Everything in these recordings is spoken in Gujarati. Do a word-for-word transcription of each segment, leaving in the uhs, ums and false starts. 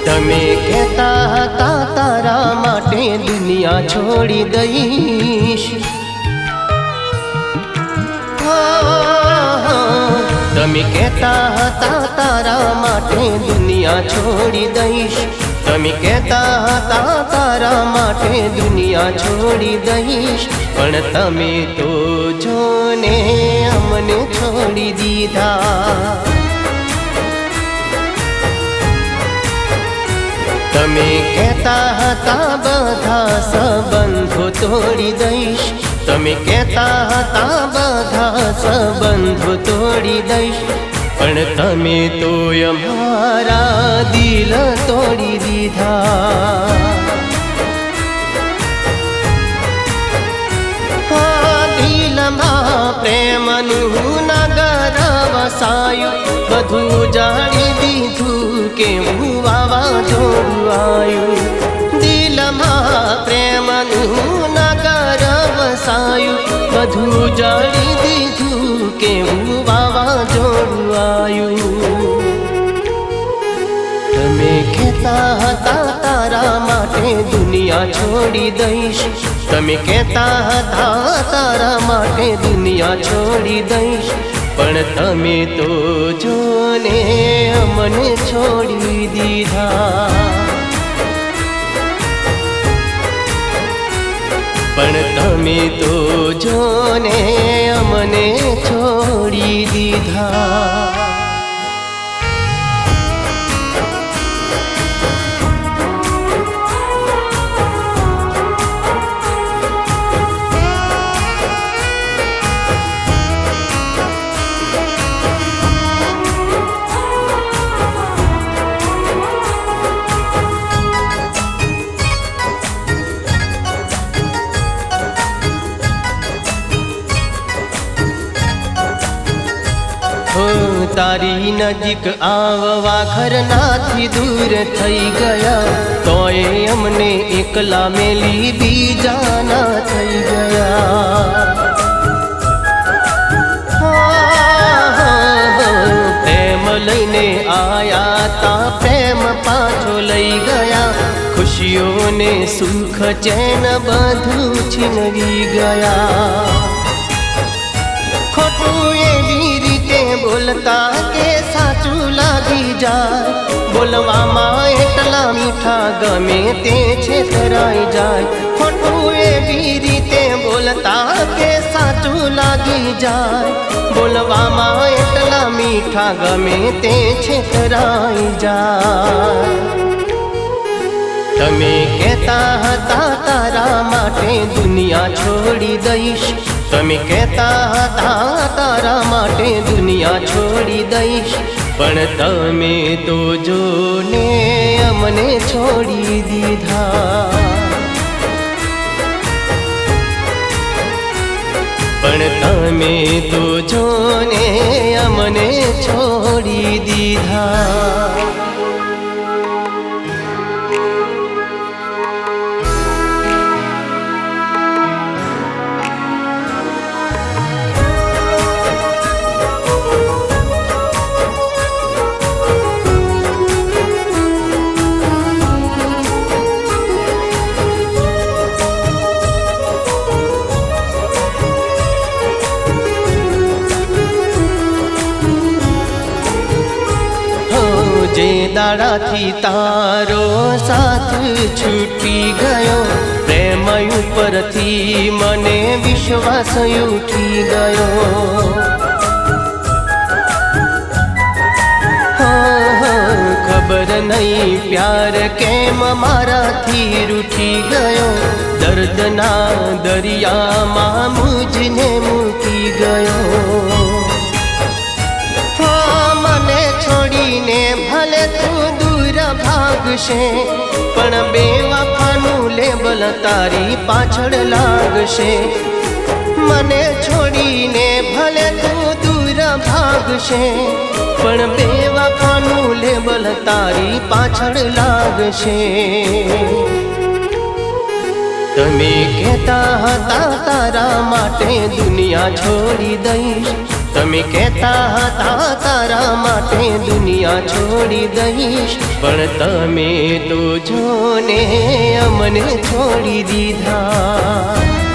તમે કહેતા હતા તારા માટે દુનિયા છોડી દઈશ, તમે કહેતા હતા તારા માટે દુનિયા છોડી દઈશ, તમે કહેતા હતા તારા માટે દુનિયા છોડી દઈશ, પણ તમે તો જોને અમને છોડી દીધા. તમે કહેતા હતા બધા સંબંધો તોડી દઈશ, તમે કહેતા હતા બધા સંબંધો તોડી દઈશ, પણ તમે તો અમારા દિલ તોડી દીધા. હા, દિલમાં પ્રેમનું નગર વસાયું, બધું જાણી દીધું કેવું વાવાઝોડું આવ્યું. દિલમાં પ્રેમનું નગર વસાયું, બધું જાણી દીધું કેવું વાવાઝોડું આવ્યું. તમે કહેતા હતા તારા માટે દુનિયા છોડી દઈશ, તમે કહેતા હતા તારા માટે દુનિયા છોડી દઈશ, પણ તમે તો જોને અમને છોડી દીધા. પણ તમે તો જોને અમને છોડી દીધા. તારી નજીક આવવા ઘરનાથી દૂર થઈ ગયા, તોય અમને એકલા મેલી બીજાના થઈ ગયા. પ્રેમ લઈને આયા તા પ્રેમ પાછો લઈ ગયા, ખુશીઓને સુખ ચેન બધું છીનવી ગયા. ખોટું એવી રીતે બોલતા કે સાચું લાગી જાય, બોલવામાં એટલા મીઠા ગમે તે છેતરાઈ જાય. ખોટું એવી રીતે બોલતા કે સાચું લાગી જાય, બોલવામાં એટલા મીઠા ગમે તે છેતરાઈ જાય. તમે કહેતા હતા તારા માટે દુનિયા છોડી દઈશ, તમે કહેતા હતા તારા માટે દુનિયા છોડી દઈશ, પણ તમે તો જોને અમને છોડી દીધા. પણ તમે તો જોને અમને છોડી દીધા. જે દાડાથી તારો સાથ છૂટી ગયો, પ્રેમ ઉપરથી મને વિશ્વાસ ઉઠી ગયો. ખબર નહીં પ્યાર કેમ મારાથી રૂઠી ગયો, દર્દના દરિયામાં મુજને મૂકી ગયો. છોડીને ભલે તું દૂર ભાગશે, પણ બેવફાનું લેબલ તારી પાછળ લાગશે. મને છોડીને ભલે તું દૂર ભાગશે, પણ બેવફાનું લેબલ તારી પાછળ લાગશે. તમે કહેતા હતા તારા માટે દુનિયા છોડી દઈશ, તમે કહેતા હતા તારા માટે દુનિયા છોડી દઈશ, પણ તમે તો જોને અમને છોડી દીધા.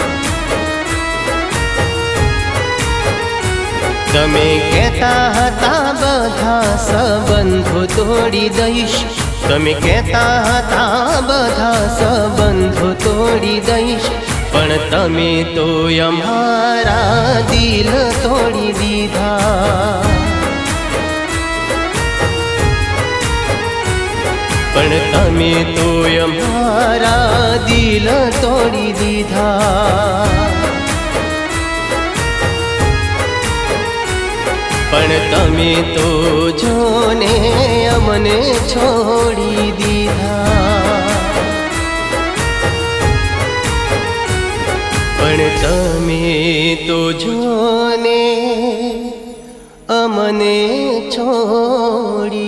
તમે કહેતા હતા બધા સંબંધો તોડી દઈશ, તમે કહેતા હતા બધા સંબંધો તોડી દઈશ, પણ તમે તો અમારા દિલ તોડી દીધા. પણ તમે તો અમારા દિલ તોડી દીધા. પણ તમે તો જોને અમને છોડી દીધા. પણ તમે તો જોને અમને છોડી